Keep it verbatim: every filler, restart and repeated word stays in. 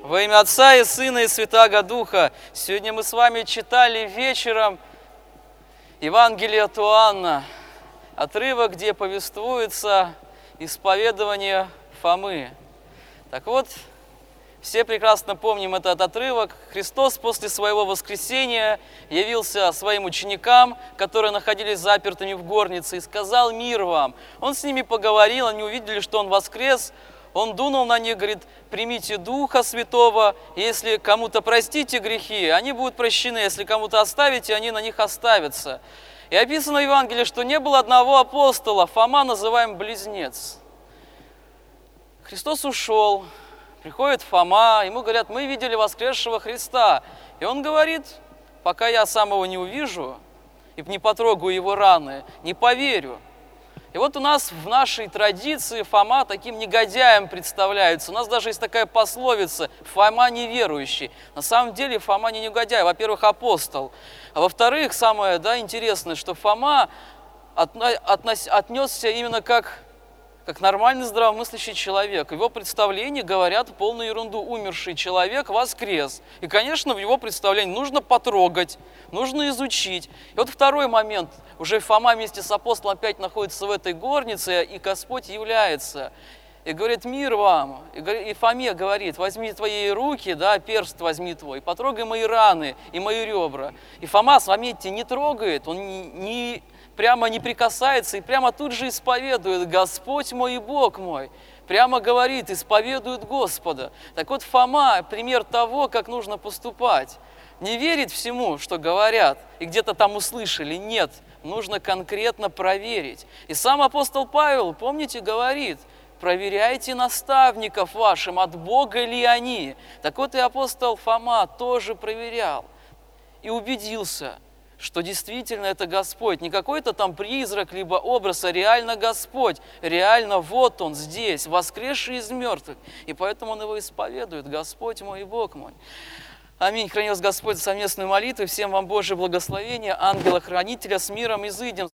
Во имя Отца и Сына и Святаго Духа. Сегодня мы с вами читали вечером Евангелие от Иоанна, отрывок, где повествуется исповедование Фомы. Так вот, все прекрасно помним этот отрывок. Христос после своего воскресения явился своим ученикам, которые находились запертыми в горнице, и сказал: «Мир вам». Он с ними поговорил, они увидели, что Он воскрес. Он дунул на них, говорит: примите Духа Святого, если кому-то простите грехи, они будут прощены, если кому-то оставите, они на них оставятся. И описано в Евангелии, что не было одного апостола, Фома, называем близнец. Христос ушел, приходит Фома, ему говорят: мы видели воскресшего Христа. И он говорит: пока я сам его не увижу и не потрогаю его раны, не поверю. И вот у нас в нашей традиции Фома таким негодяем представляется. У нас даже есть такая пословица: Фома неверующий. На самом деле Фома не негодяй, во-первых, апостол. А во-вторых, самое да, интересное, что Фома отнес, отнесся именно как, как нормальный здравомыслящий человек. В его представлении говорят полную ерунду: умерший человек воскрес. И, конечно, в его представлении нужно потрогать, нужно изучить. И вот второй момент. Уже Фома вместе с апостолом опять находится в этой горнице, и Господь является. И говорит: мир вам. И Фоме говорит: возьми твои руки, да, перст возьми твой, потрогай мои раны и мои ребра. И Фома, заметьте, не трогает, он не, не, прямо не прикасается, и прямо тут же исповедует: Господь мой и Бог мой. Прямо говорит, исповедует Господа. Так вот, Фома – пример того, как нужно поступать. Не верить всему, что говорят, и где-то там услышали, нет. Нужно конкретно проверить. И сам апостол Павел, помните, говорит: проверяйте наставников вашим, от Бога ли они. Так вот и апостол Фома тоже проверял и убедился, что действительно это Господь. Не какой-то там призрак, либо образ, а реально Господь. Реально вот Он здесь, воскресший из мертвых. И поэтому Он его исповедует: Господь мой и Бог мой. Аминь. Храни вас Господь за совместную молитву. Всем вам Божье благословение, ангела-хранителя, с миром изыдем.